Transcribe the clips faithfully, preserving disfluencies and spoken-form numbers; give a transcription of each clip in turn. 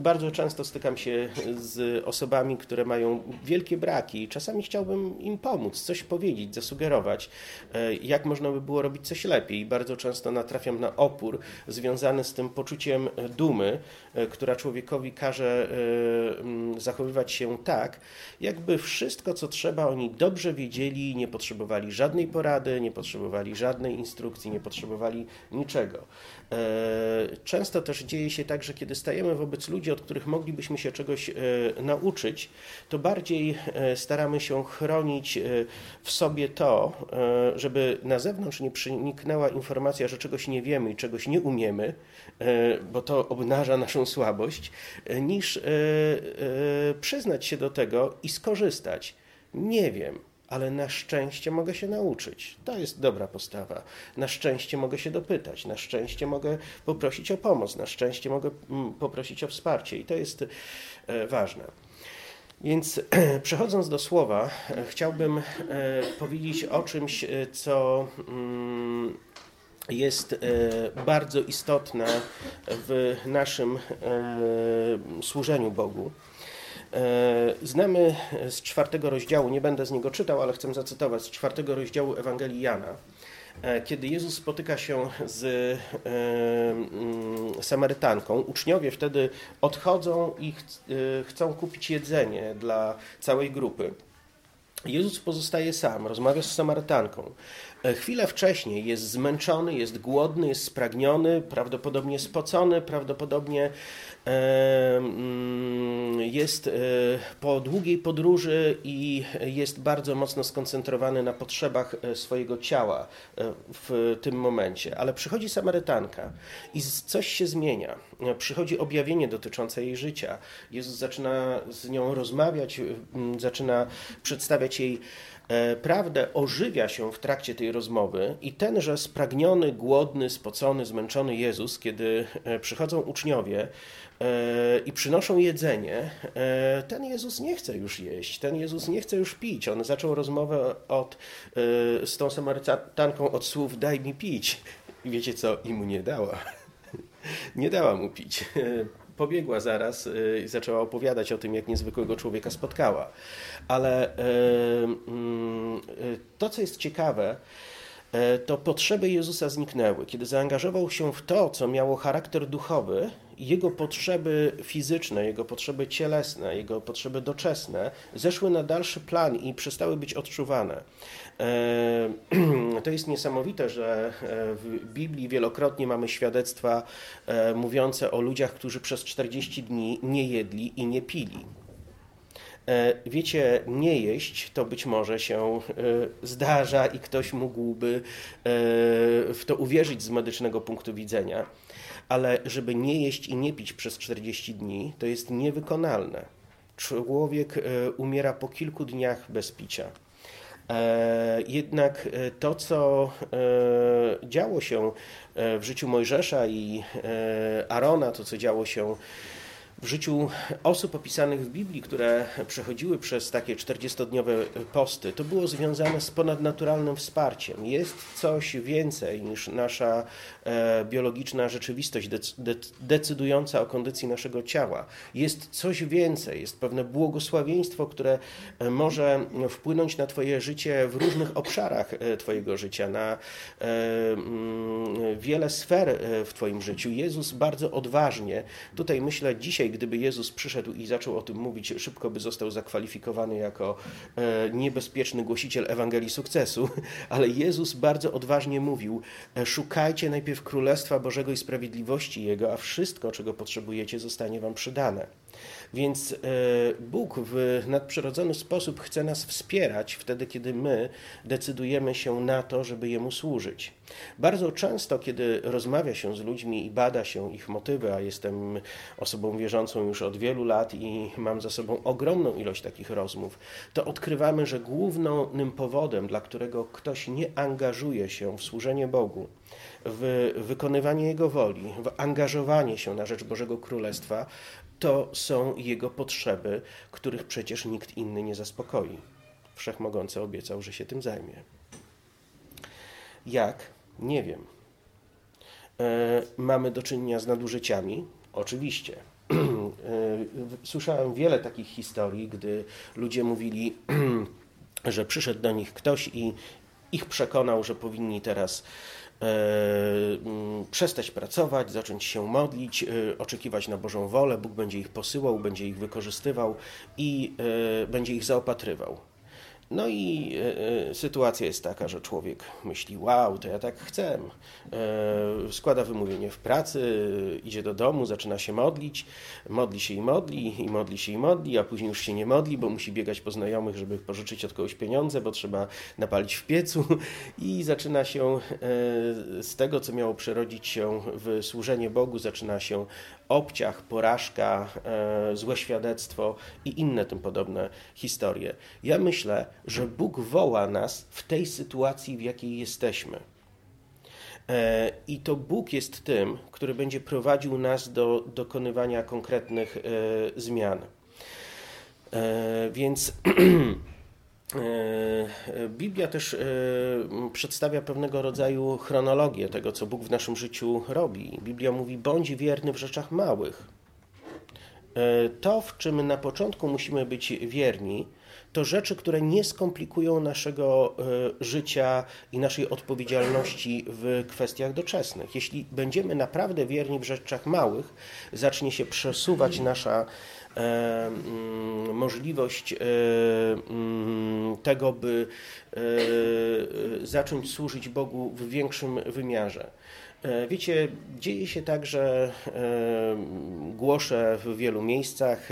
Bardzo często stykam się z osobami, które mają wielkie braki i czasami chciałbym im pomóc, coś powiedzieć, zasugerować, jak można by było robić coś lepiej. I bardzo często natrafiam na opór związany z tym poczuciem dumy, która człowiekowi każe zachowywać się tak, jakby wszystko, co trzeba, oni dobrze wiedzieli, nie potrzebowali żadnej porady, nie potrzebowali żadnej instrukcji, nie potrzebowali niczego. Często też dzieje się tak, że kiedy stajemy wobec ludzi, od których moglibyśmy się czegoś e, nauczyć, to bardziej e, staramy się chronić e, w sobie to, e, żeby na zewnątrz nie przeniknęła informacja, że czegoś nie wiemy i czegoś nie umiemy, e, bo to obnaża naszą słabość, e, niż e, e, przyznać się do tego i skorzystać. Nie wiem. Ale na szczęście mogę się nauczyć. To jest dobra postawa. Na szczęście mogę się dopytać, na szczęście mogę poprosić o pomoc, na szczęście mogę poprosić o wsparcie i to jest ważne. Więc przechodząc do słowa, chciałbym powiedzieć o czymś, co jest bardzo istotne w naszym służeniu Bogu. Znamy z czwartego rozdziału, nie będę z niego czytał, ale chcę zacytować, z czwartego rozdziału Ewangelii Jana, kiedy Jezus spotyka się z Samarytanką. Uczniowie wtedy odchodzą i chcą kupić jedzenie dla całej grupy. Jezus pozostaje sam, rozmawia z Samarytanką. Chwilę wcześniej jest zmęczony, jest głodny, jest spragniony, prawdopodobnie spocony, prawdopodobnie jest po długiej podróży i jest bardzo mocno skoncentrowany na potrzebach swojego ciała w tym momencie. Ale przychodzi Samarytanka i coś się zmienia. Przychodzi objawienie dotyczące jej życia. Jezus zaczyna z nią rozmawiać, zaczyna przedstawiać jej prawdę, ożywia się w trakcie tej rozmowy i tenże spragniony, głodny, spocony, zmęczony Jezus, kiedy przychodzą uczniowie i przynoszą jedzenie, ten Jezus nie chce już jeść, ten Jezus nie chce już pić. On zaczął rozmowę od, z tą Samarytanką od słów daj mi pić. I wiecie co? I mu nie dała. Nie dała mu pić. Pobiegła zaraz i zaczęła opowiadać o tym, jak niezwykłego człowieka spotkała. Ale to, co jest ciekawe, to potrzeby Jezusa zniknęły. Kiedy zaangażował się w to, co miało charakter duchowy, jego potrzeby fizyczne, jego potrzeby cielesne, jego potrzeby doczesne zeszły na dalszy plan i przestały być odczuwane. To jest niesamowite, że w Biblii wielokrotnie mamy świadectwa mówiące o ludziach, którzy przez czterdzieści dni nie jedli i nie pili. Wiecie, nie jeść to być może się zdarza i ktoś mógłby w to uwierzyć z medycznego punktu widzenia, ale żeby nie jeść i nie pić przez czterdzieści dni, to jest niewykonalne. Człowiek umiera po kilku dniach bez picia. Jednak to, co działo się w życiu Mojżesza i Arona, to, co działo się w życiu osób opisanych w Biblii, które przechodziły przez takie czterdziestodniowe posty, to było związane z ponadnaturalnym wsparciem. Jest coś więcej niż nasza e, biologiczna rzeczywistość dec, de, decydująca o kondycji naszego ciała. Jest coś więcej, jest pewne błogosławieństwo, które może wpłynąć na twoje życie w różnych obszarach twojego życia, na e, m, wiele sfer w twoim życiu. Jezus bardzo odważnie, tutaj myślę dzisiaj, gdyby Jezus przyszedł i zaczął o tym mówić, szybko by został zakwalifikowany jako niebezpieczny głosiciel Ewangelii sukcesu, ale Jezus bardzo odważnie mówił, szukajcie najpierw Królestwa Bożego i sprawiedliwości Jego, a wszystko, czego potrzebujecie, zostanie wam przydane. Więc Bóg w nadprzyrodzony sposób chce nas wspierać wtedy, kiedy my decydujemy się na to, żeby Jemu służyć. Bardzo często, kiedy rozmawia się z ludźmi i bada się ich motywy, a jestem osobą wierzącą już od wielu lat i mam za sobą ogromną ilość takich rozmów, to odkrywamy, że głównym powodem, dla którego ktoś nie angażuje się w służenie Bogu, w wykonywanie Jego woli, w angażowanie się na rzecz Bożego Królestwa, to są jego potrzeby, których przecież nikt inny nie zaspokoi. Wszechmogący obiecał, że się tym zajmie. Jak? Nie wiem. E, mamy do czynienia z nadużyciami? Oczywiście. Słyszałem wiele takich historii, gdy ludzie mówili, że przyszedł do nich ktoś i ich przekonał, że powinni teraz przestać pracować, zacząć się modlić, oczekiwać na Bożą wolę, Bóg będzie ich posyłał, będzie ich wykorzystywał i będzie ich zaopatrywał. No i e, sytuacja jest taka, że człowiek myśli, wow, to ja tak chcę. E, składa wymówienie w pracy, idzie do domu, zaczyna się modlić, modli się i modli, i modli się i modli, a później już się nie modli, bo musi biegać po znajomych, żeby pożyczyć od kogoś pieniądze, bo trzeba napalić w piecu i zaczyna się e, z tego, co miało przerodzić się w służenie Bogu, zaczyna się obciach, porażka, e, złe świadectwo i inne tym podobne historie. Ja myślę, że Bóg woła nas w tej sytuacji, w jakiej jesteśmy. E, I to Bóg jest tym, który będzie prowadził nas do dokonywania konkretnych e, zmian. E, więc Biblia też przedstawia pewnego rodzaju chronologię tego, co Bóg w naszym życiu robi. Biblia mówi, bądź wierny w rzeczach małych. To, w czym na początku musimy być wierni, to rzeczy, które nie skomplikują naszego życia i naszej odpowiedzialności w kwestiach doczesnych. Jeśli będziemy naprawdę wierni w rzeczach małych, zacznie się przesuwać nasza E, mm, możliwość e, mm, tego, by e, zacząć służyć Bogu w większym wymiarze. Wiecie, dzieje się tak, że głoszę w wielu miejscach,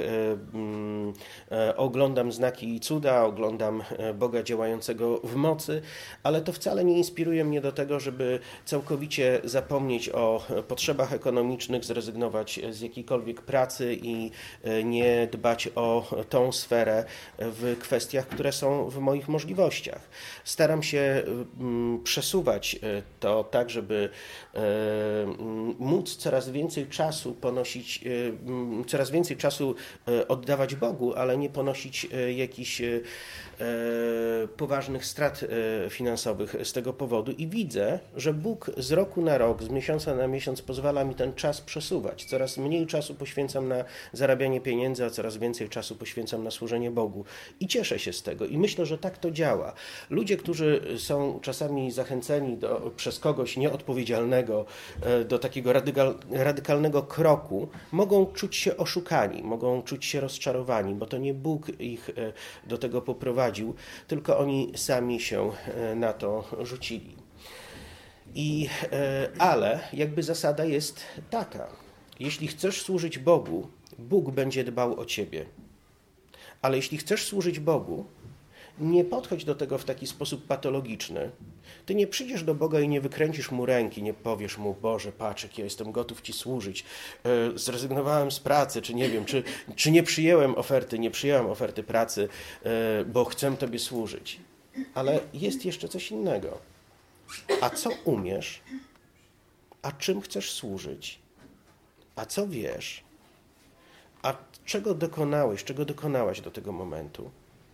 oglądam znaki i cuda, oglądam Boga działającego w mocy, ale to wcale nie inspiruje mnie do tego, żeby całkowicie zapomnieć o potrzebach ekonomicznych, zrezygnować z jakiejkolwiek pracy i nie dbać o tą sferę w kwestiach, które są w moich możliwościach. Staram się przesuwać to tak, żeby móc coraz więcej czasu ponosić, coraz więcej czasu oddawać Bogu, ale nie ponosić jakichś poważnych strat finansowych z tego powodu. I widzę, że Bóg z roku na rok, z miesiąca na miesiąc pozwala mi ten czas przesuwać. Coraz mniej czasu poświęcam na zarabianie pieniędzy, a coraz więcej czasu poświęcam na służenie Bogu. I cieszę się z tego. I myślę, że tak to działa. Ludzie, którzy są czasami zachęceni do, przez kogoś nieodpowiedzialnego do takiego radykal, radykalnego kroku, mogą czuć się oszukani, mogą czuć się rozczarowani, bo to nie Bóg ich do tego poprowadził, tylko oni sami się na to rzucili. I, ale jakby zasada jest taka, jeśli chcesz służyć Bogu, Bóg będzie dbał o ciebie. Ale jeśli chcesz służyć Bogu, nie podchodź do tego w taki sposób patologiczny. Ty nie przyjdziesz do Boga i nie wykręcisz mu ręki, nie powiesz mu, Boże, patrz, jak ja jestem gotów Ci służyć, zrezygnowałem z pracy, czy nie wiem, czy, czy nie przyjęłem oferty, nie przyjęłam oferty pracy, bo chcę Tobie służyć. Ale jest jeszcze coś innego. A co umiesz? A czym chcesz służyć? A co wiesz? A czego dokonałeś, czego dokonałaś do tego momentu?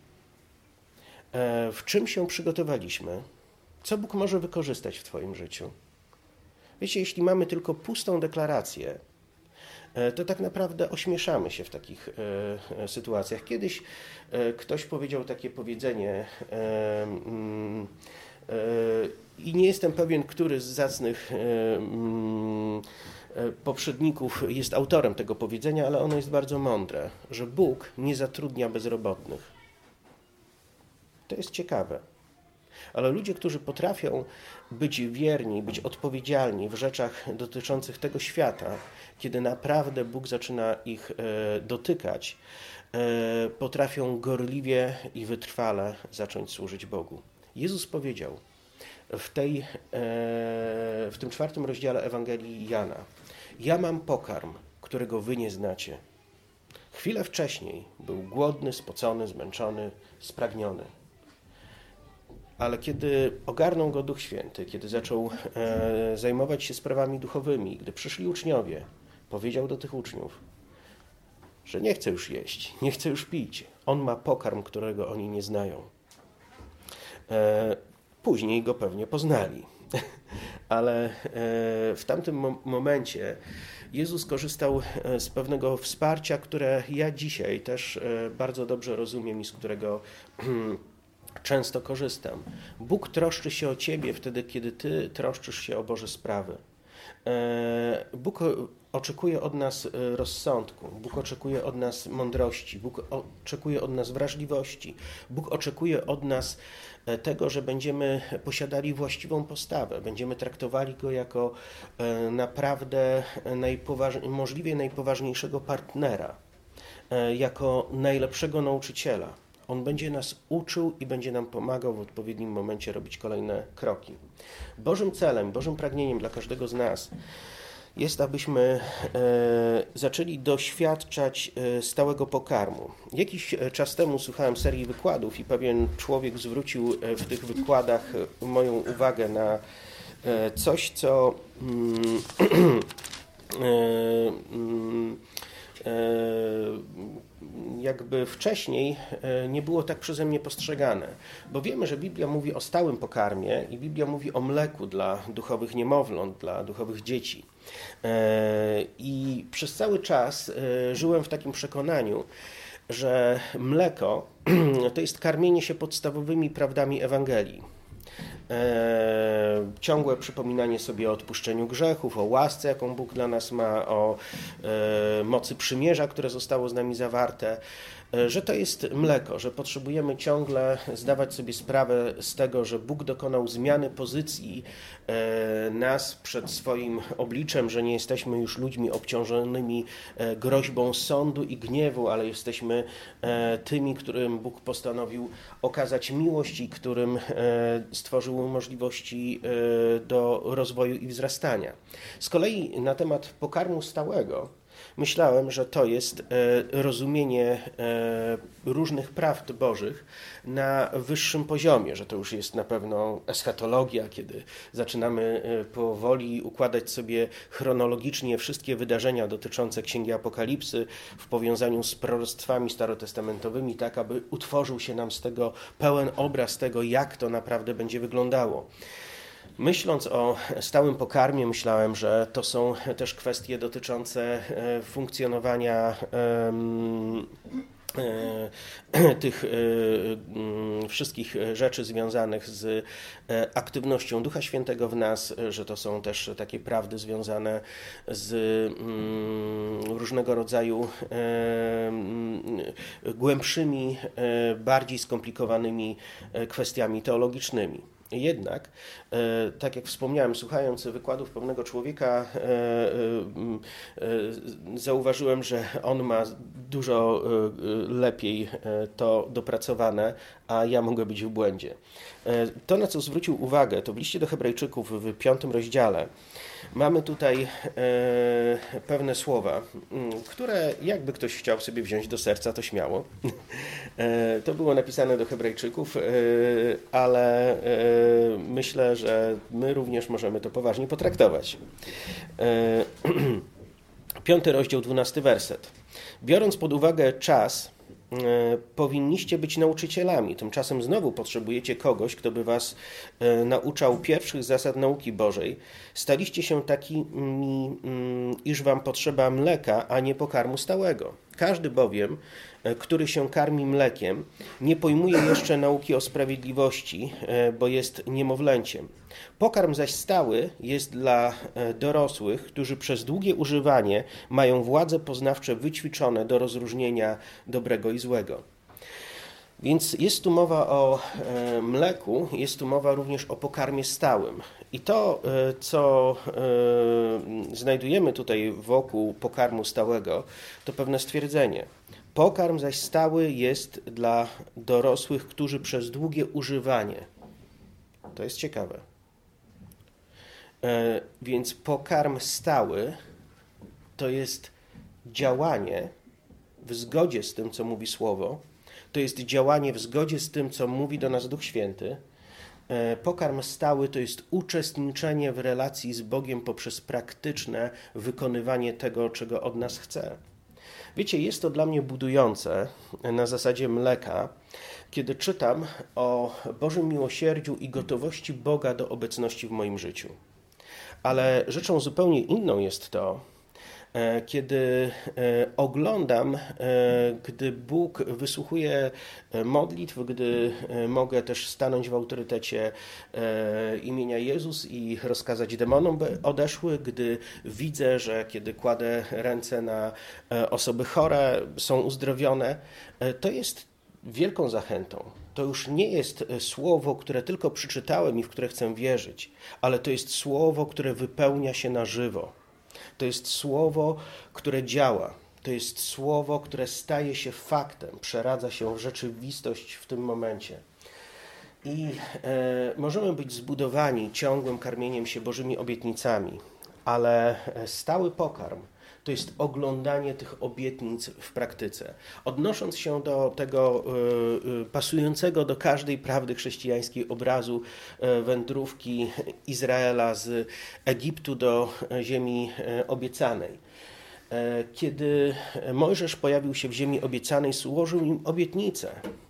W czym się przygotowaliśmy? Co Bóg może wykorzystać w Twoim życiu? Wiecie, jeśli mamy tylko pustą deklarację, to tak naprawdę ośmieszamy się w takich e, sytuacjach. Kiedyś e, ktoś powiedział takie powiedzenie e, e, i nie jestem pewien, który z zacnych e, e, poprzedników jest autorem tego powiedzenia, ale ono jest bardzo mądre, że Bóg nie zatrudnia bezrobotnych. To jest ciekawe. Ale ludzie, którzy potrafią być wierni, być odpowiedzialni w rzeczach dotyczących tego świata, kiedy naprawdę Bóg zaczyna ich e, dotykać, e, potrafią gorliwie i wytrwale zacząć służyć Bogu. Jezus powiedział w, tej, e, w tym czwartym rozdziale Ewangelii Jana: ja mam pokarm, którego wy nie znacie. Chwilę wcześniej był głodny, spocony, zmęczony, spragniony. Ale kiedy ogarnął go Duch Święty, kiedy zaczął e, zajmować się sprawami duchowymi, gdy przyszli uczniowie, powiedział do tych uczniów, że nie chce już jeść, nie chce już pić. On ma pokarm, którego oni nie znają. E, później go pewnie poznali. Ale e, w tamtym mo- momencie Jezus korzystał z pewnego wsparcia, które ja dzisiaj też bardzo dobrze rozumiem i z którego często korzystam. Bóg troszczy się o ciebie wtedy, kiedy ty troszczysz się o Boże sprawy. Bóg oczekuje od nas rozsądku, Bóg oczekuje od nas mądrości, Bóg oczekuje od nas wrażliwości, Bóg oczekuje od nas tego, że będziemy posiadali właściwą postawę, będziemy traktowali Go jako naprawdę najpoważ- możliwie najpoważniejszego partnera, jako najlepszego nauczyciela. On będzie nas uczył i będzie nam pomagał w odpowiednim momencie robić kolejne kroki. Bożym celem, Bożym pragnieniem dla każdego z nas jest, abyśmy e, zaczęli doświadczać e, stałego pokarmu. Jakiś czas temu słuchałem serii wykładów i pewien człowiek zwrócił e, w tych wykładach e, moją uwagę na e, coś, co mm, e, mm, jakby wcześniej nie było tak przeze mnie postrzegane. Bo wiemy, że Biblia mówi o stałym pokarmie i Biblia mówi o mleku dla duchowych niemowląt, dla duchowych dzieci. I przez cały czas żyłem w takim przekonaniu, że mleko to jest karmienie się podstawowymi prawdami Ewangelii. E, ciągłe przypominanie sobie o odpuszczeniu grzechów, o łasce, jaką Bóg dla nas ma, o e, mocy przymierza, które zostało z nami zawarte, e, że to jest mleko, że potrzebujemy ciągle zdawać sobie sprawę z tego, że Bóg dokonał zmiany pozycji e, nas przed swoim obliczem, że nie jesteśmy już ludźmi obciążonymi e, groźbą sądu i gniewu, ale jesteśmy e, tymi, którym Bóg postanowił okazać miłość i którym e, stworzył możliwości do rozwoju i wzrastania. Z kolei na temat pokarmu stałego myślałem, że to jest rozumienie różnych prawd bożych na wyższym poziomie, że to już jest na pewno eschatologia, kiedy zaczynamy powoli układać sobie chronologicznie wszystkie wydarzenia dotyczące Księgi Apokalipsy w powiązaniu z proroctwami starotestamentowymi, tak aby utworzył się nam z tego pełen obraz tego, jak to naprawdę będzie wyglądało. Myśląc o stałym pokarmie, myślałem, że to są też kwestie dotyczące funkcjonowania um, tych wszystkich rzeczy związanych z aktywnością Ducha Świętego w nas, że to są też takie prawdy związane z różnego rodzaju głębszymi, bardziej skomplikowanymi kwestiami teologicznymi. Jednak, tak jak wspomniałem, słuchając wykładów pewnego człowieka, zauważyłem, że on ma dużo lepiej to dopracowane, a ja mogę być w błędzie. To, na co zwrócił uwagę, to w liście do Hebrajczyków w piątym rozdziale mamy tutaj pewne słowa, które jakby ktoś chciał sobie wziąć do serca, to śmiało. To było napisane do Hebrajczyków, ale myślę, że my również możemy to poważnie potraktować. Piąty rozdział, dwunasty werset. Biorąc pod uwagę czas, powinniście być nauczycielami. Tymczasem znowu potrzebujecie kogoś, kto by was nauczał pierwszych zasad nauki Bożej. Staliście się takimi, iż wam potrzeba mleka, a nie pokarmu stałego. Każdy bowiem, który się karmi mlekiem, nie pojmuje jeszcze nauki o sprawiedliwości, bo jest niemowlęciem. Pokarm zaś stały jest dla dorosłych, którzy przez długie używanie mają władze poznawcze wyćwiczone do rozróżnienia dobrego i złego. Więc jest tu mowa o mleku, jest tu mowa również o pokarmie stałym. I to, co znajdujemy tutaj wokół pokarmu stałego, to pewne stwierdzenie. Pokarm zaś stały jest dla dorosłych, którzy przez długie używanie. To jest ciekawe. Więc pokarm stały to jest działanie w zgodzie z tym, co mówi Słowo. To jest działanie w zgodzie z tym, co mówi do nas Duch Święty. Pokarm stały to jest uczestniczenie w relacji z Bogiem poprzez praktyczne wykonywanie tego, czego od nas chce. Wiecie, jest to dla mnie budujące na zasadzie mleka, kiedy czytam o Bożym miłosierdziu i gotowości Boga do obecności w moim życiu. Ale rzeczą zupełnie inną jest to, kiedy oglądam, gdy Bóg wysłuchuje modlitw, gdy mogę też stanąć w autorytecie imienia Jezus i rozkazać demonom, by odeszły, gdy widzę, że kiedy kładę ręce na osoby chore, są uzdrowione, to jest wielką zachętą. To już nie jest słowo, które tylko przeczytałem i w które chcę wierzyć, ale to jest słowo, które wypełnia się na żywo. To jest słowo, które działa. To jest słowo, które staje się faktem, przeradza się w rzeczywistość w tym momencie. I e, możemy być zbudowani ciągłym karmieniem się Bożymi obietnicami, ale stały pokarm to jest oglądanie tych obietnic w praktyce. Odnosząc się do tego y, y, pasującego do każdej prawdy chrześcijańskiej obrazu y, wędrówki Izraela z Egiptu do ziemi y, obiecanej. Y, kiedy Mojżesz pojawił się w ziemi obiecanej, złożył im obietnicę.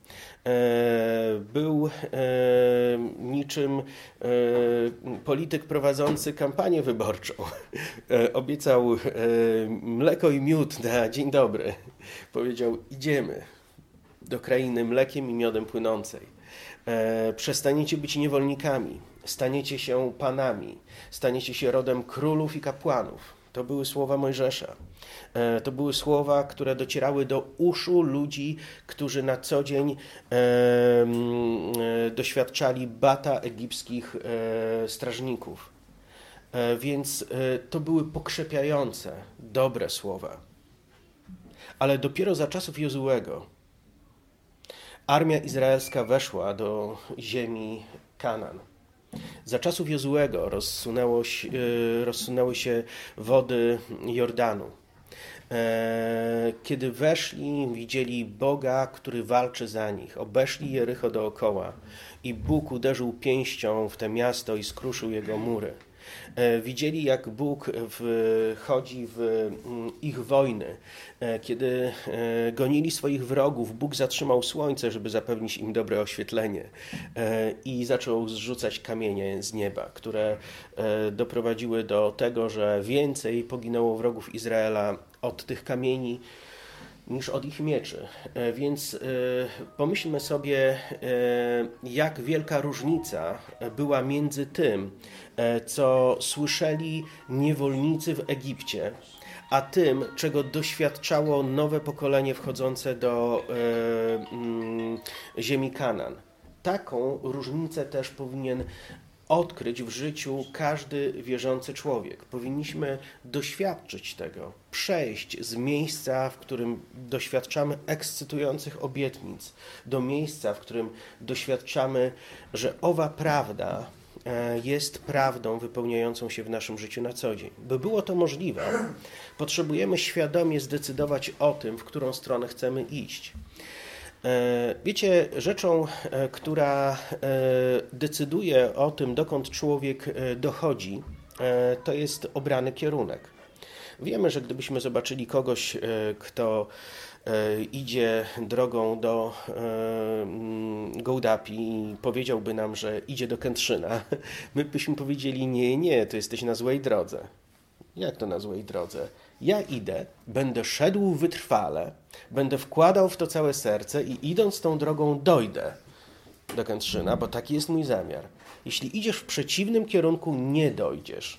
Był niczym polityk prowadzący kampanię wyborczą. Obiecał mleko i miód na dzień dobry. Powiedział: idziemy do krainy mlekiem i miodem płynącej. Przestaniecie być niewolnikami, staniecie się panami, staniecie się rodem królów i kapłanów. To były słowa Mojżesza. To były słowa, które docierały do uszu ludzi, którzy na co dzień e, doświadczali bata egipskich e, strażników. E, więc e, to były pokrzepiające, dobre słowa. Ale dopiero za czasów Jozułego armia izraelska weszła do ziemi Kanan. Za czasów Jozułego rozsunęło się, rozsunęły się wody Jordanu. Kiedy weszli, widzieli Boga, który walczy za nich. Obeszli Jericho dookoła i Bóg uderzył pięścią w to miasto i skruszył jego mury. Widzieli, jak Bóg wchodzi w ich wojny. Kiedy gonili swoich wrogów, Bóg zatrzymał słońce, żeby zapewnić im dobre oświetlenie i zaczął zrzucać kamienie z nieba, które doprowadziły do tego, że więcej poginęło wrogów Izraela od tych kamieni niż od ich mieczy. Więc pomyślmy sobie, jak wielka różnica była między tym, co słyszeli niewolnicy w Egipcie, a tym, czego doświadczało nowe pokolenie wchodzące do ziemi Kanan. Taką różnicę też powinien odkryć w życiu każdy wierzący człowiek. Powinniśmy doświadczyć tego, przejść z miejsca, w którym doświadczamy ekscytujących obietnic, do miejsca, w którym doświadczamy, że owa prawda jest prawdą wypełniającą się w naszym życiu na co dzień. By było to możliwe, potrzebujemy świadomie zdecydować o tym, w którą stronę chcemy iść. Wiecie, rzeczą, która decyduje o tym, dokąd człowiek dochodzi, to jest obrany kierunek. Wiemy, że gdybyśmy zobaczyli kogoś, kto idzie drogą do Gołdapi i powiedziałby nam, że idzie do Kętrzyna, my byśmy powiedzieli: nie, nie, to jesteś na złej drodze. Jak to na złej drodze? Ja idę, będę szedł wytrwale, będę wkładał w to całe serce i idąc tą drogą dojdę do Kętrzyna, bo taki jest mój zamiar. Jeśli idziesz w przeciwnym kierunku, nie dojdziesz.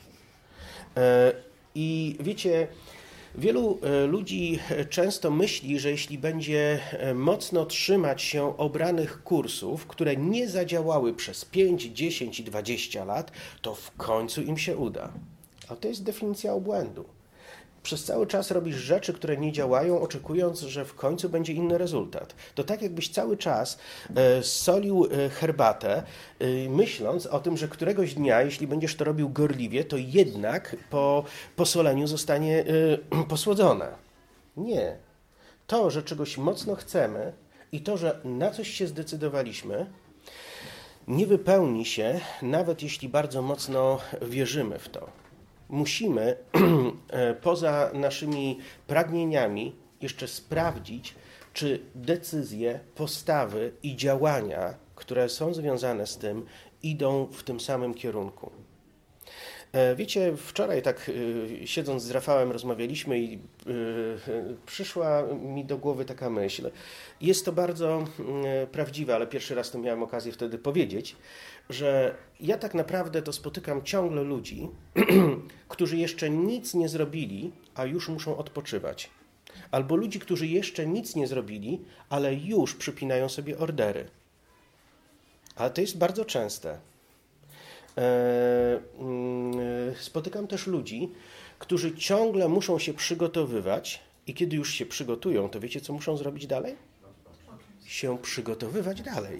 I wiecie, wielu ludzi często myśli, że jeśli będzie mocno trzymać się obranych kursów, które nie zadziałały przez pięć, dziesięć i dwadzieścia lat, to w końcu im się uda. A to jest definicja obłędu. Przez cały czas robisz rzeczy, które nie działają, oczekując, że w końcu będzie inny rezultat. To tak, jakbyś cały czas e, solił e, herbatę, e, myśląc o tym, że któregoś dnia, jeśli będziesz to robił gorliwie, to jednak po posoleniu zostanie e, posłodzona. Nie. To, że czegoś mocno chcemy i to, że na coś się zdecydowaliśmy, nie wypełni się, nawet jeśli bardzo mocno wierzymy w to. Musimy poza naszymi pragnieniami jeszcze sprawdzić, czy decyzje, postawy i działania, które są związane z tym, idą w tym samym kierunku. Wiecie, wczoraj tak siedząc z Rafałem rozmawialiśmy i przyszła mi do głowy taka myśl. Jest to bardzo prawdziwe, ale pierwszy raz to miałem okazję wtedy powiedzieć, że ja tak naprawdę to spotykam ciągle ludzi, którzy jeszcze nic nie zrobili, a już muszą odpoczywać. Albo ludzi, którzy jeszcze nic nie zrobili, ale już przypinają sobie ordery. Ale to jest bardzo częste. Spotykam też ludzi, którzy ciągle muszą się przygotowywać i kiedy już się przygotują, to wiecie, co muszą zrobić dalej? Się przygotowywać dalej.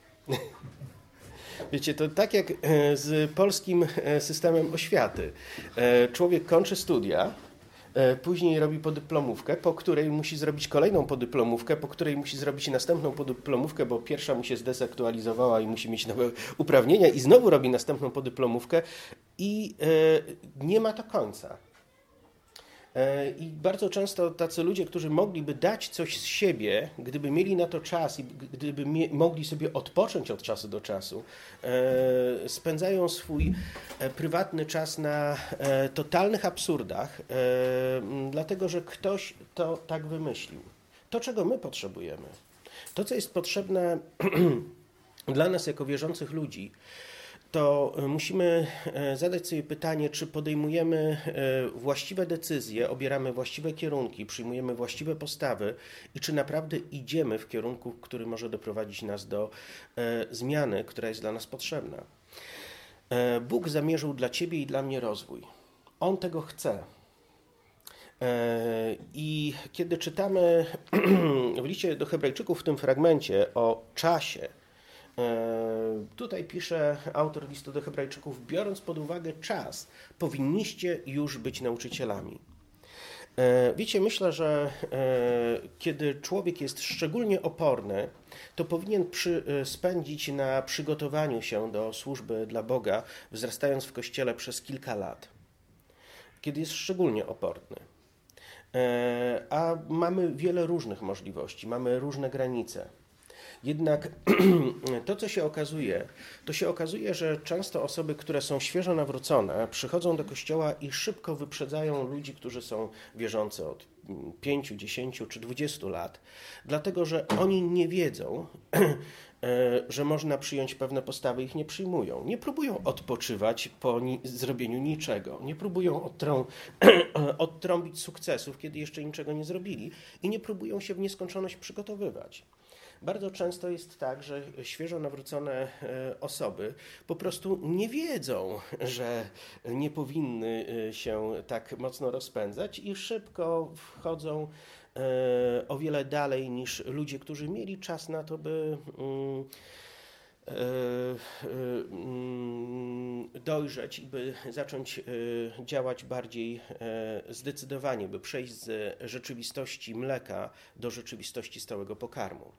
Wiecie, to tak jak z polskim systemem oświaty. Człowiek kończy studia, później robi podyplomówkę, po której musi zrobić kolejną podyplomówkę, po której musi zrobić następną podyplomówkę, bo pierwsza mu się zdezaktualizowała i musi mieć nowe uprawnienia i znowu robi następną podyplomówkę i nie ma to końca. I bardzo często tacy ludzie, którzy mogliby dać coś z siebie, gdyby mieli na to czas i gdyby mie- mogli sobie odpocząć od czasu do czasu, e, spędzają swój e, prywatny czas na e, totalnych absurdach, e, dlatego że ktoś to tak wymyślił. To, czego my potrzebujemy, to, co jest potrzebne dla nas jako wierzących ludzi, to musimy zadać sobie pytanie, czy podejmujemy właściwe decyzje, obieramy właściwe kierunki, przyjmujemy właściwe postawy i czy naprawdę idziemy w kierunku, który może doprowadzić nas do zmiany, która jest dla nas potrzebna. Bóg zamierzył dla ciebie i dla mnie rozwój. On tego chce. I kiedy czytamy w liście do Hebrajczyków w tym fragmencie o czasie, tutaj pisze autor listu do Hebrajczyków, biorąc pod uwagę czas, powinniście już być nauczycielami. Wiecie, myślę, że kiedy człowiek jest szczególnie oporny, to powinien przy, spędzić na przygotowaniu się do służby dla Boga, wzrastając w Kościele przez kilka lat. Kiedy jest szczególnie oporny. A mamy wiele różnych możliwości, mamy różne granice. Jednak to, co się okazuje, to się okazuje, że często osoby, które są świeżo nawrócone, przychodzą do kościoła i szybko wyprzedzają ludzi, którzy są wierzący od pięciu, dziesięciu czy dwudziestu lat, dlatego że oni nie wiedzą, że można przyjąć pewne postawy, ich nie przyjmują. Nie próbują odpoczywać po ni- zrobieniu niczego. Nie próbują odtrą- odtrąbić sukcesów, kiedy jeszcze niczego nie zrobili i nie próbują się w nieskończoność przygotowywać. Bardzo często jest tak, że świeżo nawrócone osoby po prostu nie wiedzą, że nie powinny się tak mocno rozpędzać i szybko wchodzą o wiele dalej niż ludzie, którzy mieli czas na to, by dojrzeć i by zacząć działać bardziej zdecydowanie, by przejść z rzeczywistości mleka do rzeczywistości stałego pokarmu.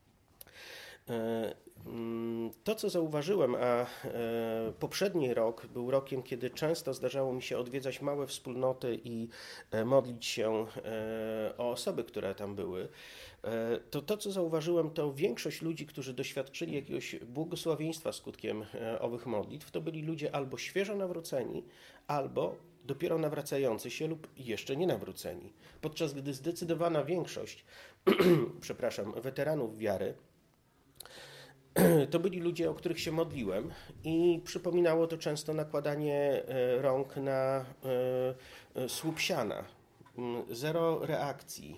To, co zauważyłem, a poprzedni rok był rokiem, kiedy często zdarzało mi się odwiedzać małe wspólnoty i modlić się o osoby, które tam były, to to, co zauważyłem, to większość ludzi, którzy doświadczyli jakiegoś błogosławieństwa skutkiem owych modlitw, to byli ludzie albo świeżo nawróceni, albo dopiero nawracający się lub jeszcze nie nawróceni. Podczas gdy zdecydowana większość, przepraszam, weteranów wiary, to byli ludzie, o których się modliłem i przypominało to często nakładanie rąk na słup siana. Zero reakcji.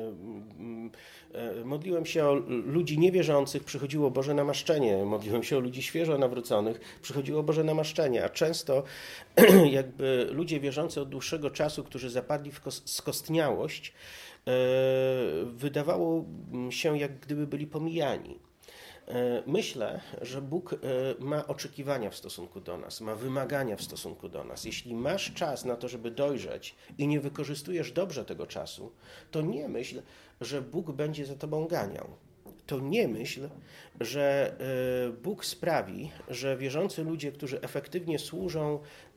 Modliłem się o ludzi niewierzących, przychodziło Boże namaszczenie. Modliłem się o ludzi świeżo nawróconych, przychodziło Boże namaszczenie. A często jakby ludzie wierzący od dłuższego czasu, którzy zapadli w skostniałość, wydawało się, jak gdyby byli pomijani. Myślę, że Bóg ma oczekiwania w stosunku do nas, ma wymagania w stosunku do nas. Jeśli masz czas na to, żeby dojrzeć i nie wykorzystujesz dobrze tego czasu, to nie myśl, że Bóg będzie za tobą ganiał. To nie myśl, że Bóg sprawi, że wierzący ludzie, którzy efektywnie służą,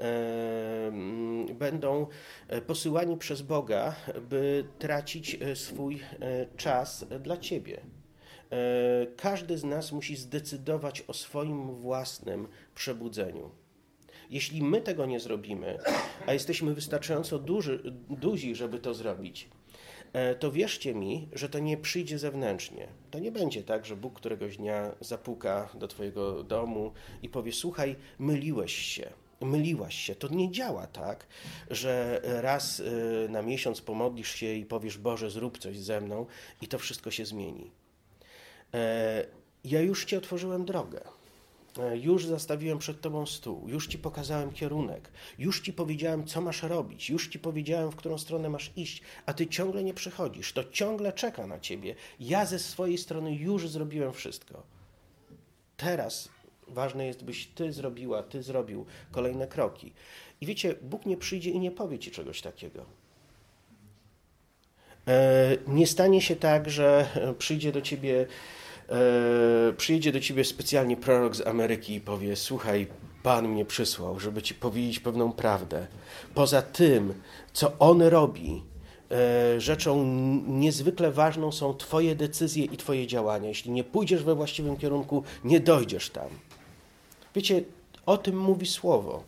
będą posyłani przez Boga, by tracić swój czas dla ciebie. Każdy z nas musi zdecydować o swoim własnym przebudzeniu. Jeśli my tego nie zrobimy, a jesteśmy wystarczająco duży, duzi, żeby to zrobić, to wierzcie mi, że to nie przyjdzie zewnętrznie. To nie będzie tak, że Bóg któregoś dnia zapuka do twojego domu i powie: słuchaj, myliłeś się, myliłaś się. To nie działa tak, że raz na miesiąc pomodlisz się i powiesz: Boże, zrób coś ze mną i to wszystko się zmieni. Ja już ci otworzyłem drogę. Już zastawiłem przed tobą stół, już ci pokazałem kierunek, już ci powiedziałem, co masz robić, już ci powiedziałem, w którą stronę masz iść, a ty ciągle nie przychodzisz, to ciągle czeka na ciebie. Ja ze swojej strony już zrobiłem wszystko. Teraz ważne jest, byś ty zrobiła, ty zrobił kolejne kroki. I wiecie, Bóg nie przyjdzie i nie powie ci czegoś takiego. Nie stanie się tak, że przyjdzie do ciebie E, przyjedzie do ciebie specjalnie prorok z Ameryki i powie: słuchaj, Pan mnie przysłał, żeby ci powiedzieć pewną prawdę. Poza tym, co On robi, e, rzeczą niezwykle ważną są twoje decyzje i twoje działania. Jeśli nie pójdziesz we właściwym kierunku, nie dojdziesz tam. Wiecie, o tym mówi Słowo.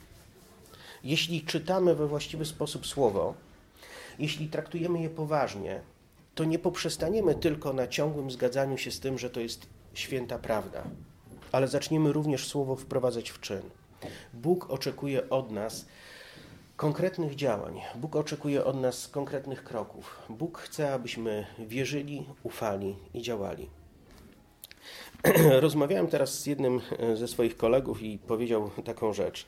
Jeśli czytamy we właściwy sposób Słowo, jeśli traktujemy je poważnie, to nie poprzestaniemy tylko na ciągłym zgadzaniu się z tym, że to jest święta prawda, ale zaczniemy również Słowo wprowadzać w czyn. Bóg oczekuje od nas konkretnych działań. Bóg oczekuje od nas konkretnych kroków. Bóg chce, abyśmy wierzyli, ufali i działali. Rozmawiałem teraz z jednym ze swoich kolegów i powiedział taką rzecz.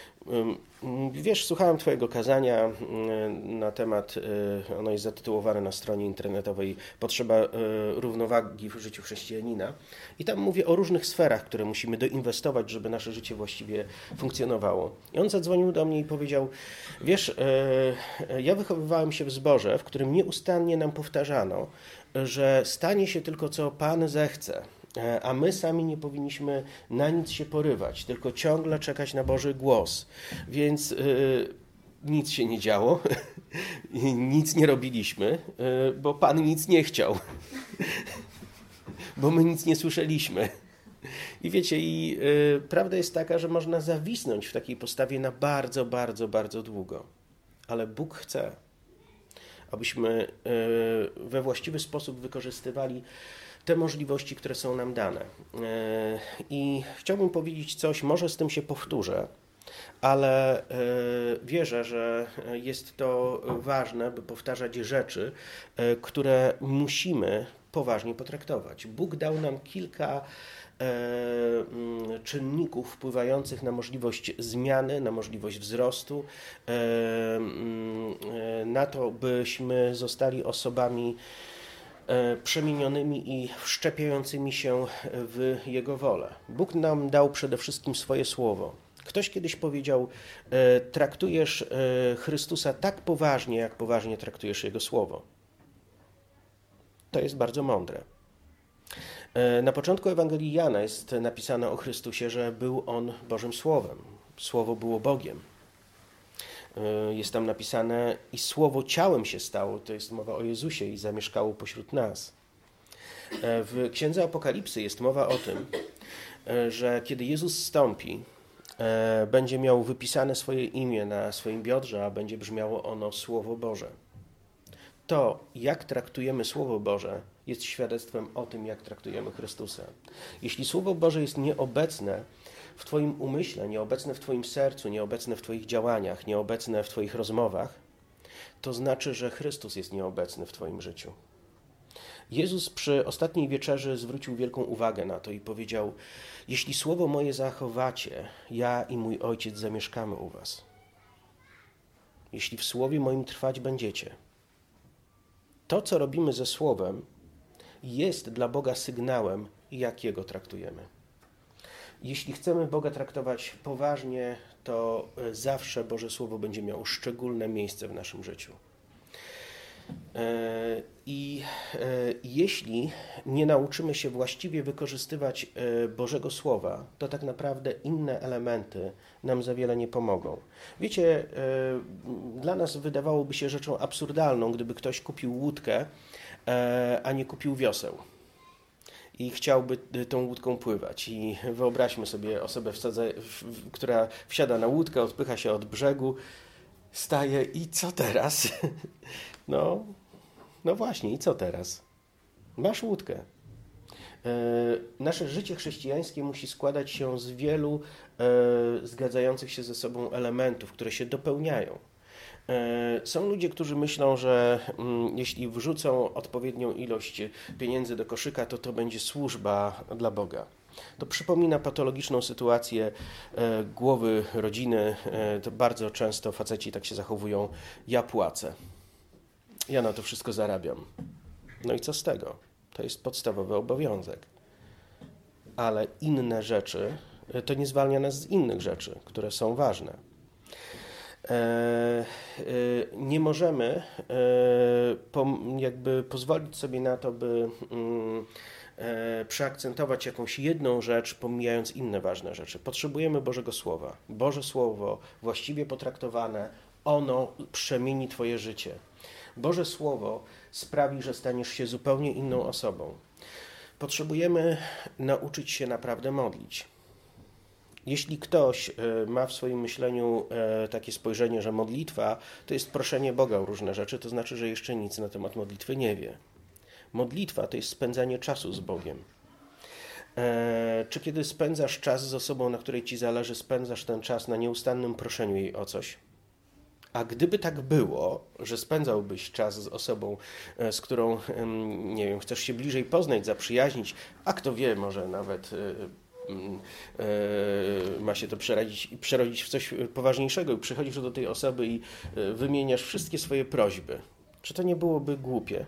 Wiesz, słuchałem twojego kazania na temat, ono jest zatytułowane na stronie internetowej Potrzeba równowagi w życiu chrześcijanina i tam mówię o różnych sferach, które musimy doinwestować, żeby nasze życie właściwie funkcjonowało. I on zadzwonił do mnie i powiedział: wiesz, ja wychowywałem się w zborze, w którym nieustannie nam powtarzano, że stanie się tylko co Pan zechce, a my sami nie powinniśmy na nic się porywać, tylko ciągle czekać na Boży głos. Więc yy, nic się nie działo, nic nie robiliśmy, yy, bo Pan nic nie chciał, bo my nic nie słyszeliśmy. I wiecie, i yy, prawda jest taka, że można zawisnąć w takiej postawie na bardzo, bardzo, bardzo długo. Ale Bóg chce, abyśmy yy, we właściwy sposób wykorzystywali te możliwości, które są nam dane. I chciałbym powiedzieć coś, może z tym się powtórzę, ale wierzę, że jest to ważne, by powtarzać rzeczy, które musimy poważnie potraktować. Bóg dał nam kilka czynników wpływających na możliwość zmiany, na możliwość wzrostu, na to, byśmy zostali osobami przemienionymi i wszczepiającymi się w Jego wolę. Bóg nam dał przede wszystkim swoje słowo. Ktoś kiedyś powiedział: traktujesz Chrystusa tak poważnie, jak poważnie traktujesz Jego słowo. To jest bardzo mądre. Na początku Ewangelii Jana jest napisane o Chrystusie, że był On Bożym Słowem. Słowo było Bogiem. Jest tam napisane: i Słowo ciałem się stało, to jest mowa o Jezusie, i zamieszkało pośród nas. W Księdze Apokalipsy jest mowa o tym, że kiedy Jezus zstąpi, będzie miał wypisane swoje imię na swoim biodrze, a będzie brzmiało ono Słowo Boże. To, jak traktujemy Słowo Boże, jest świadectwem o tym, jak traktujemy Chrystusa. Jeśli Słowo Boże jest nieobecne w twoim umyśle, nieobecne w twoim sercu, nieobecne w twoich działaniach, nieobecne w twoich rozmowach, to znaczy, że Chrystus jest nieobecny w twoim życiu. Jezus przy ostatniej wieczerzy zwrócił wielką uwagę na to i powiedział: jeśli słowo moje zachowacie, ja i mój Ojciec zamieszkamy u was. Jeśli w słowie moim trwać będziecie. To, co robimy ze słowem, jest dla Boga sygnałem, jak Jego traktujemy. Jeśli chcemy Boga traktować poważnie, to zawsze Boże Słowo będzie miało szczególne miejsce w naszym życiu. I jeśli nie nauczymy się właściwie wykorzystywać Bożego Słowa, to tak naprawdę inne elementy nam za wiele nie pomogą. Wiecie, dla nas wydawałoby się rzeczą absurdalną, gdyby ktoś kupił łódkę, a nie kupił wioseł. i chciałby tą łódką pływać. I wyobraźmy sobie osobę, wsadza, która wsiada na łódkę, odpycha się od brzegu, staje i co teraz? No, no właśnie, i co teraz? Masz łódkę. Nasze życie chrześcijańskie musi składać się z wielu e, zgadzających się ze sobą elementów, które się dopełniają. E, są ludzie, którzy myślą, że mm, jeśli wrzucą odpowiednią ilość pieniędzy do koszyka, to to będzie służba dla Boga. To przypomina patologiczną sytuację e, głowy rodziny. E, to bardzo często faceci tak się zachowują. Ja płacę. Ja na to wszystko zarabiam. No i co z tego? To jest podstawowy obowiązek. Ale inne rzeczy, to nie zwalnia nas z innych rzeczy, które są ważne. E, e, nie możemy e, pom, jakby pozwolić sobie na to, by mm, e, przeakcentować jakąś jedną rzecz, pomijając inne ważne rzeczy. Potrzebujemy Bożego Słowa. Boże Słowo, właściwie potraktowane, ono przemieni Twoje życie. Boże Słowo sprawi, że staniesz się zupełnie inną osobą. Potrzebujemy nauczyć się naprawdę modlić. Jeśli ktoś ma w swoim myśleniu takie spojrzenie, że modlitwa to jest proszenie Boga o różne rzeczy, to znaczy, że jeszcze nic na temat modlitwy nie wie. Modlitwa to jest spędzanie czasu z Bogiem. Czy kiedy spędzasz czas z osobą, na której ci zależy, spędzasz ten czas na nieustannym proszeniu jej o coś? A gdyby tak było, że spędzałbyś czas z osobą, z którą, nie wiem, chcesz się bliżej poznać, zaprzyjaźnić, a kto wie, może nawet ma się to przerodzić, przerodzić w coś poważniejszego i przychodzisz do tej osoby i wymieniasz wszystkie swoje prośby. Czy to nie byłoby głupie?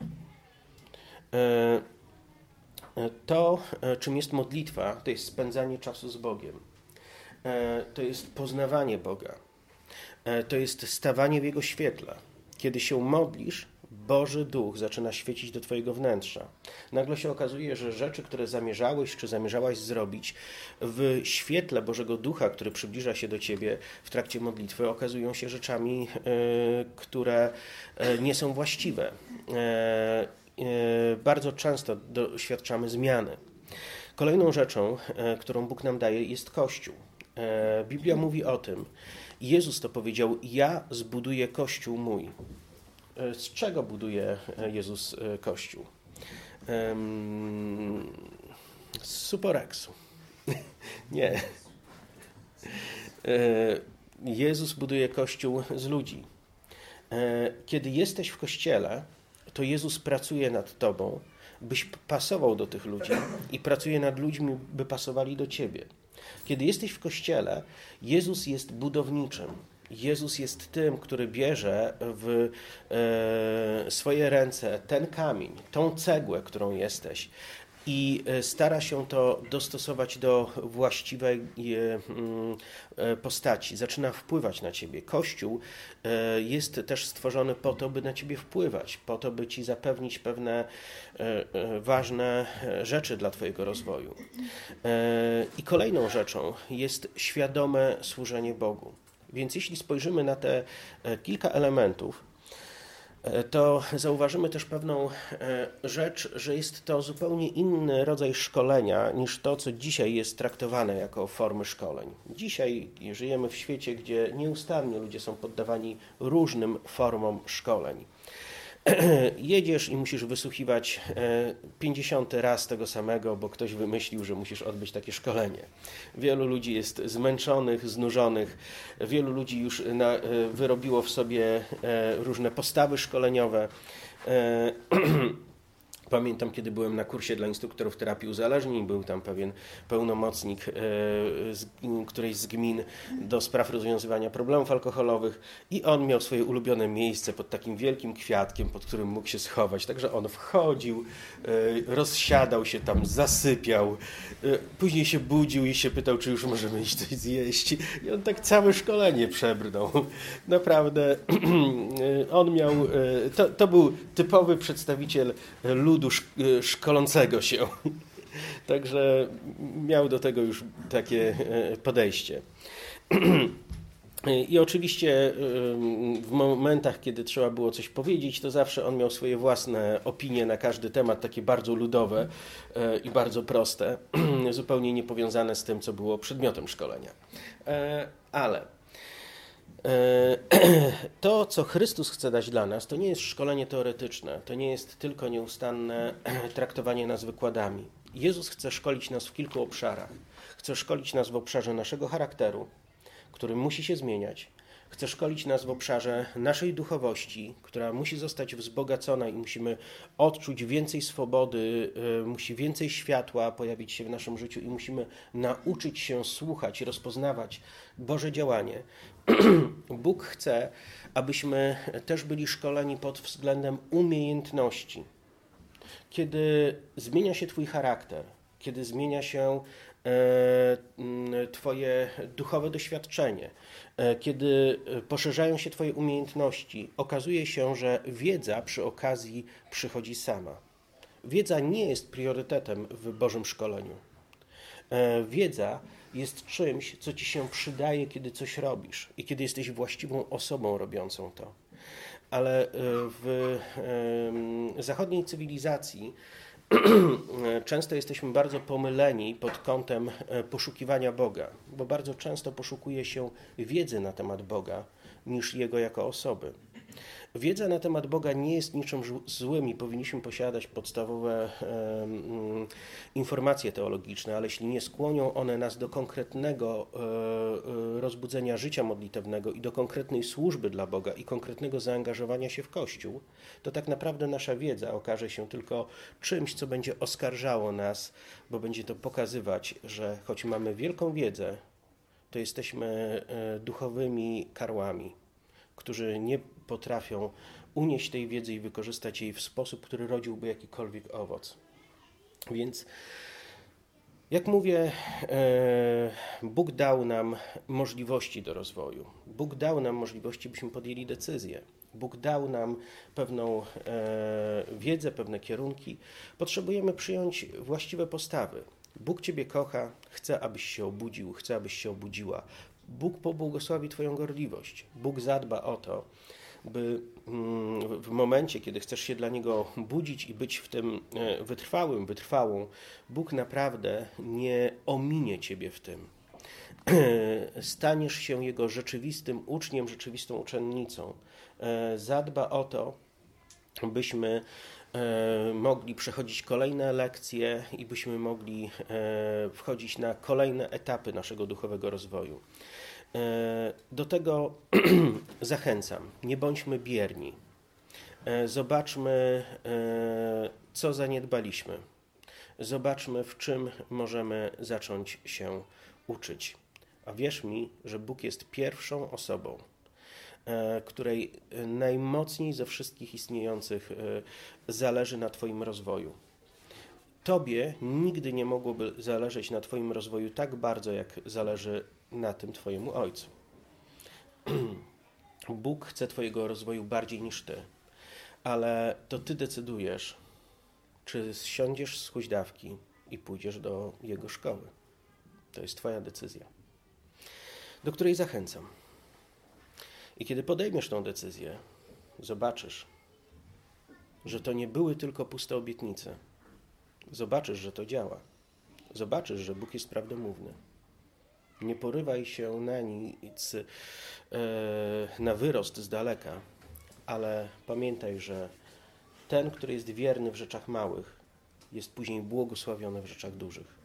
To, czym jest modlitwa, to jest spędzanie czasu z Bogiem. To jest poznawanie Boga. To jest stawanie w Jego świetle. Kiedy się modlisz, Boży Duch zaczyna świecić do Twojego wnętrza. Nagle się okazuje, że rzeczy, które zamierzałeś czy zamierzałaś zrobić w świetle Bożego Ducha, który przybliża się do Ciebie w trakcie modlitwy, okazują się rzeczami, które nie są właściwe. Bardzo często doświadczamy zmiany. Kolejną rzeczą, którą Bóg nam daje, jest Kościół. Biblia mówi o tym, Jezus to powiedział, ja zbuduję Kościół mój. Z czego buduje Jezus Kościół? Z Suporeksu. Nie. Jezus buduje Kościół z ludzi. Kiedy jesteś w Kościele, to Jezus pracuje nad tobą, byś pasował do tych ludzi i pracuje nad ludźmi, by pasowali do Ciebie. Kiedy jesteś w Kościele, Jezus jest budowniczym. Jezus jest tym, który bierze w e, swoje ręce ten kamień, tą cegłę, którą jesteś i stara się to dostosować do właściwej e, postaci. Zaczyna wpływać na ciebie. Kościół e, jest też stworzony po to, by na ciebie wpływać, po to, by ci zapewnić pewne e, e, ważne rzeczy dla twojego rozwoju. E, I kolejną rzeczą jest świadome służenie Bogu. Więc jeśli spojrzymy na te kilka elementów, to zauważymy też pewną rzecz, że jest to zupełnie inny rodzaj szkolenia niż to, co dzisiaj jest traktowane jako formy szkoleń. Dzisiaj żyjemy w świecie, gdzie nieustannie ludzie są poddawani różnym formom szkoleń. Jedziesz i musisz wysłuchiwać pięćdziesiąty raz tego samego, bo ktoś wymyślił, że musisz odbyć takie szkolenie. Wielu ludzi jest zmęczonych, znużonych. Wielu ludzi już na, wyrobiło w sobie różne postawy szkoleniowe. Pamiętam, kiedy byłem na kursie dla instruktorów terapii uzależnień, był tam pewien pełnomocnik z którejś z gmin do spraw rozwiązywania problemów alkoholowych i on miał swoje ulubione miejsce pod takim wielkim kwiatkiem, pod którym mógł się schować. Także on wchodził, rozsiadał się tam, zasypiał, później się budził i się pytał, czy już możemy iść coś zjeść. I on tak całe szkolenie przebrnął. Naprawdę on miał, to, to był typowy przedstawiciel ludu szkolącego się. Także miał do tego już takie podejście. I oczywiście w momentach, kiedy trzeba było coś powiedzieć, to zawsze on miał swoje własne opinie na każdy temat, takie bardzo ludowe i bardzo proste, zupełnie niepowiązane z tym, co było przedmiotem szkolenia. Ale to, co Chrystus chce dać dla nas, to nie jest szkolenie teoretyczne, to nie jest tylko nieustanne traktowanie nas wykładami. Jezus chce szkolić nas w kilku obszarach. Chce szkolić nas w obszarze naszego charakteru, który musi się zmieniać. Chce szkolić nas w obszarze naszej duchowości, która musi zostać wzbogacona i musimy odczuć więcej swobody, musi więcej światła pojawić się w naszym życiu i musimy nauczyć się słuchać i rozpoznawać Boże działanie. Bóg chce, abyśmy też byli szkoleni pod względem umiejętności. Kiedy zmienia się Twój charakter, kiedy zmienia się Twoje duchowe doświadczenie, kiedy poszerzają się Twoje umiejętności, okazuje się, że wiedza przy okazji przychodzi sama. Wiedza nie jest priorytetem w Bożym szkoleniu. Wiedza jest czymś, co Ci się przydaje, kiedy coś robisz i kiedy jesteś właściwą osobą robiącą to. Ale w zachodniej cywilizacji często jesteśmy bardzo pomyleni pod kątem poszukiwania Boga, bo bardzo często poszukuje się wiedzy na temat Boga niż Jego jako osoby. Wiedza na temat Boga nie jest niczym złym i powinniśmy posiadać podstawowe um, informacje teologiczne, ale jeśli nie skłonią one nas do konkretnego e, rozbudzenia życia modlitewnego i do konkretnej służby dla Boga i konkretnego zaangażowania się w Kościół, to tak naprawdę nasza wiedza okaże się tylko czymś, co będzie oskarżało nas, bo będzie to pokazywać, że choć mamy wielką wiedzę, to jesteśmy e, duchowymi karłami, którzy nie potrafią unieść tej wiedzy i wykorzystać jej w sposób, który rodziłby jakikolwiek owoc. Więc, jak mówię, Bóg dał nam możliwości do rozwoju. Bóg dał nam możliwości, byśmy podjęli decyzję. Bóg dał nam pewną wiedzę, pewne kierunki. Potrzebujemy przyjąć właściwe postawy. Bóg Ciebie kocha, chce, abyś się obudził, chce, abyś się obudziła. Bóg pobłogosławi Twoją gorliwość. Bóg zadba o to, by w momencie, kiedy chcesz się dla Niego budzić i być w tym wytrwałym, wytrwałą, Bóg naprawdę nie ominie Ciebie w tym. Staniesz się Jego rzeczywistym uczniem, rzeczywistą uczennicą. Zadba o to, byśmy mogli przechodzić kolejne lekcje i byśmy mogli wchodzić na kolejne etapy naszego duchowego rozwoju. Do tego zachęcam. Nie bądźmy bierni. Zobaczmy, co zaniedbaliśmy. Zobaczmy, w czym możemy zacząć się uczyć. A wierz mi, że Bóg jest pierwszą osobą, której najmocniej ze wszystkich istniejących zależy na Twoim rozwoju. Tobie nigdy nie mogłoby zależeć na Twoim rozwoju tak bardzo, jak zależy na tym Twojemu Ojcu. Bóg chce Twojego rozwoju bardziej niż Ty, ale to Ty decydujesz, czy zsiądziesz z huśtawki i pójdziesz do Jego szkoły. To jest Twoja decyzja, do której zachęcam. I kiedy podejmiesz tą decyzję, zobaczysz, że to nie były tylko puste obietnice. Zobaczysz, że to działa. Zobaczysz, że Bóg jest prawdomówny. Nie porywaj się na nic, na wyrost z daleka, ale pamiętaj, że ten, który jest wierny w rzeczach małych, jest później błogosławiony w rzeczach dużych.